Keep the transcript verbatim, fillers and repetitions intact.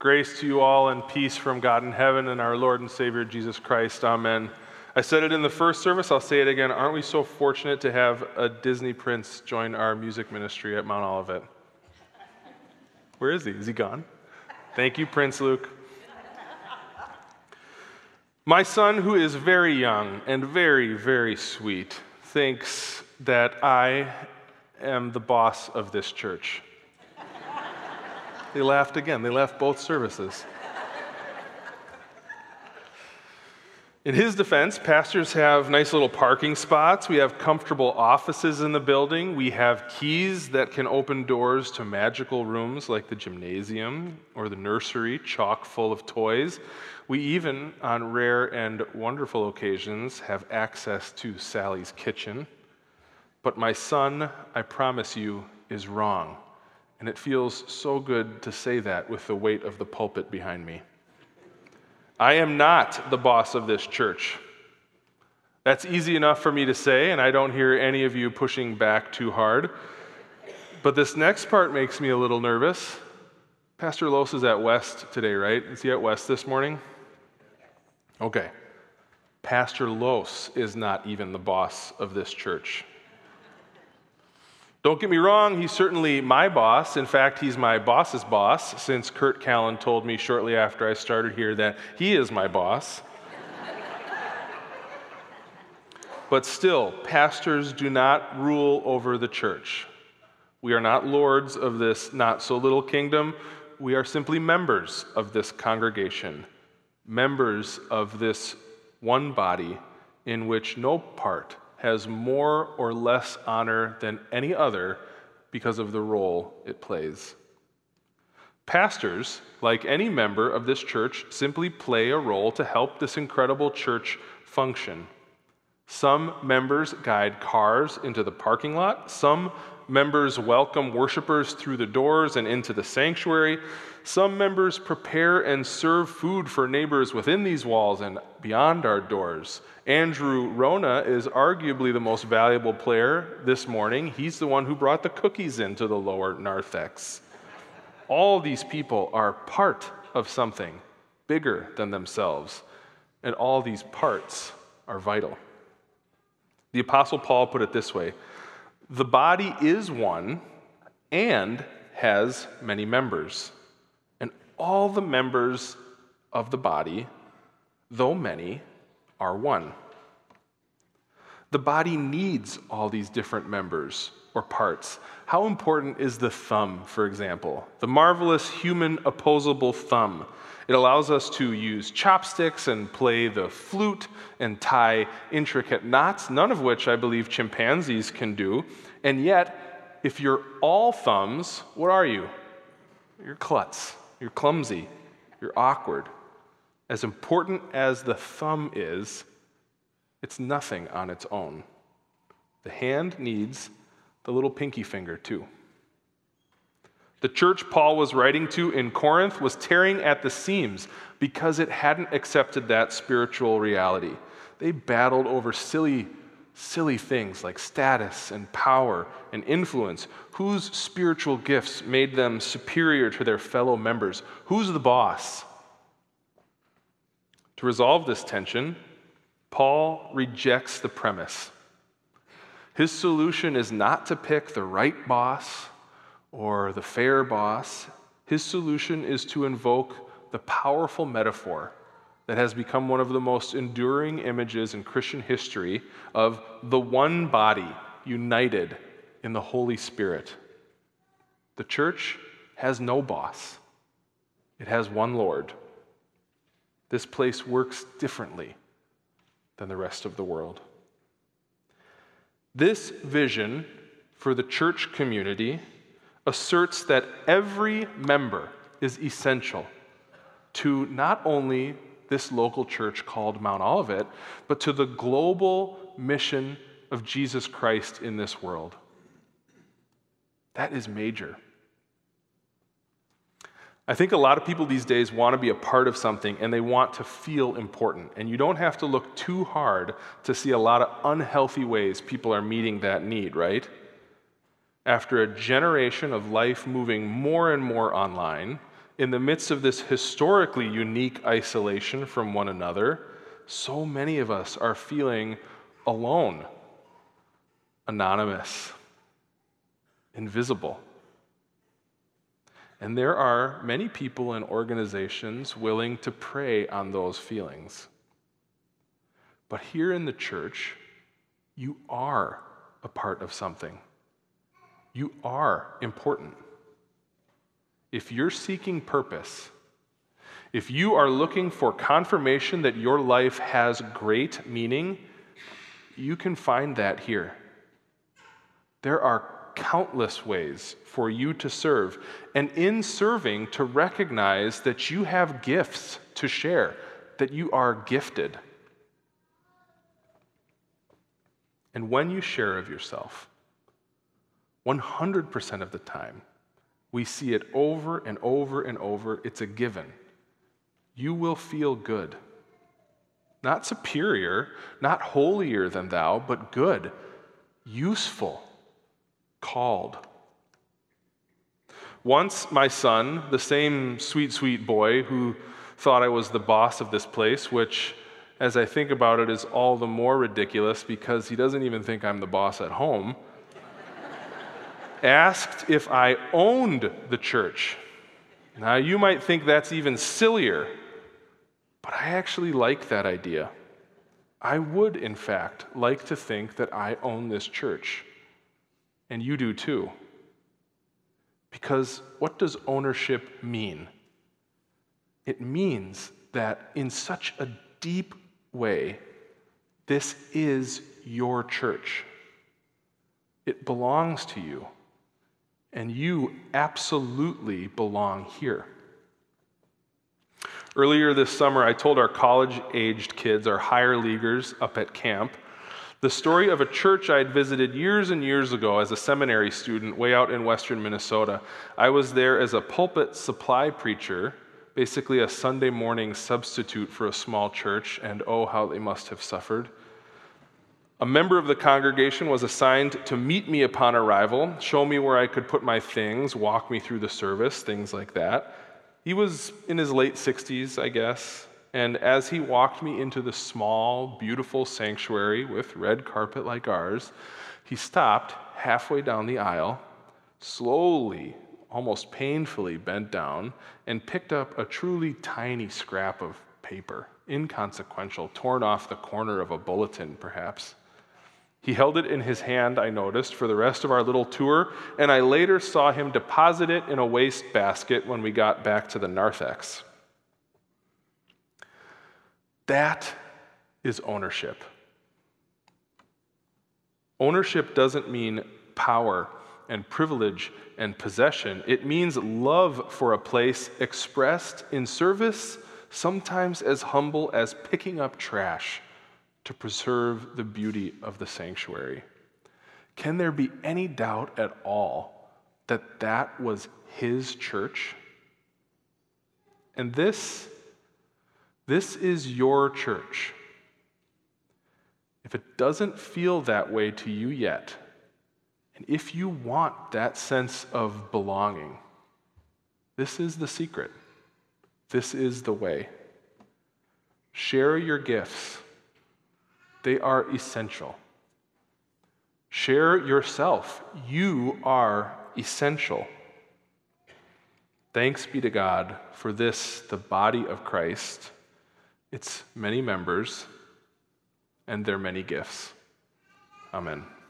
Grace to you all and peace from God in heaven and our Lord and Savior Jesus Christ. Amen. I said it in the first service, I'll say it again. Aren't we so fortunate to have a Disney prince join our music ministry at Mount Olivet? Where is he? Is he gone? Thank you, Prince Luke. My son, who is very young and very, very sweet, thinks that I am the boss of this church. They laughed again. They laughed both services. In his defense, pastors have nice little parking spots. We have comfortable offices in the building. We have keys that can open doors to magical rooms like the gymnasium or the nursery, chock full of toys. We even, on rare and wonderful occasions, have access to Sally's kitchen. But my son, I promise you, is wrong. And it feels so good to say that with the weight of the pulpit behind me. I am not the boss of this church. That's easy enough for me to say, and I don't hear any of you pushing back too hard. But this next part makes me a little nervous. Pastor Los is at West today, right? Is he at West this morning? Okay. Pastor Los is not even the boss of this church. Don't get me wrong, he's certainly my boss. In fact, he's my boss's boss, since Kurt Callan told me shortly after I started here that he is my boss. But still, pastors do not rule over the church. We are not lords of this not-so-little kingdom. We are simply members of this congregation, members of this one body in which no part has more or less honor than any other because of the role it plays. Pastors, like any member of this church, simply play a role to help this incredible church function. Some members guide cars into the parking lot. Some members welcome worshipers through the doors and into the sanctuary. Some members prepare and serve food for neighbors within these walls and beyond our doors. Andrew Rona is arguably the most valuable player this morning. He's the one who brought the cookies into the lower narthex. All these people are part of something bigger than themselves, and all these parts are vital. The Apostle Paul put it this way: the body is one and has many members, and all the members of the body, though many, are one. The body needs all these different members or parts. How important is the thumb, for example? The marvelous human opposable thumb. It allows us to use chopsticks and play the flute and tie intricate knots, none of which I believe chimpanzees can do. And yet, if you're all thumbs, what are you? You're klutz. You're clumsy. You're awkward. As important as the thumb is, it's nothing on its own. The hand needs the little pinky finger too. The church Paul was writing to in Corinth was tearing at the seams because it hadn't accepted that spiritual reality. They battled over silly, silly things like status and power and influence. Whose spiritual gifts made them superior to their fellow members? Who's the boss? To resolve this tension, Paul rejects the premise. His solution is not to pick the right boss or the fair boss. His solution is to invoke the powerful metaphor that has become one of the most enduring images in Christian history of the one body united in the Holy Spirit. The church has no boss. It has one Lord. This place works differently than the rest of the world. This vision for the church community asserts that every member is essential to not only this local church called Mount Olivet, but to the global mission of Jesus Christ in this world. That is major. I think a lot of people these days want to be a part of something and they want to feel important. And you don't have to look too hard to see a lot of unhealthy ways people are meeting that need, right? After a generation of life moving more and more online, in the midst of this historically unique isolation from one another, so many of us are feeling alone, anonymous, invisible. And there are many people and organizations willing to prey on those feelings. But here in the church, you are a part of something. You are important. If you're seeking purpose, if you are looking for confirmation that your life has great meaning, you can find that here. There are countless ways for you to serve, and in serving, to recognize that you have gifts to share, that you are gifted. And when you share of yourself, one hundred percent of the time, we see it over and over and over, it's a given. You will feel good. Not superior, not holier than thou, but good, useful, called. Once my son, the same sweet, sweet boy who thought I was the boss of this place, which, as I think about it, is all the more ridiculous because he doesn't even think I'm the boss at home, asked if I owned the church. Now, you might think that's even sillier, but I actually like that idea. I would, in fact, like to think that I own this church. And you do too. Because what does ownership mean? It means that in such a deep way, this is your church. It belongs to you. And you absolutely belong here. Earlier this summer, I told our college-aged kids, our higher leaguers up at camp, the story of a church I had visited years and years ago as a seminary student way out in western Minnesota. I was there as a pulpit supply preacher, basically a Sunday morning substitute for a small church, and oh, how they must have suffered. A member of the congregation was assigned to meet me upon arrival, show me where I could put my things, walk me through the service, things like that. He was in his late sixties, I guess, and as he walked me into the small, beautiful sanctuary with red carpet like ours, he stopped halfway down the aisle, slowly, almost painfully bent down, and picked up a truly tiny scrap of paper, inconsequential, torn off the corner of a bulletin, perhaps. He held it in his hand, I noticed, for the rest of our little tour, and I later saw him deposit it in a wastebasket when we got back to the narthex. That is ownership. Ownership doesn't mean power and privilege and possession. It means love for a place expressed in service, sometimes as humble as picking up trash to preserve the beauty of the sanctuary. Can there be any doubt at all that that was his church? And this, this is your church. If it doesn't feel that way to you yet, and if you want that sense of belonging, this is the secret. This is the way. Share your gifts. They are essential. Share yourself. You are essential. Thanks be to God for this, the body of Christ, its many members, and their many gifts. Amen.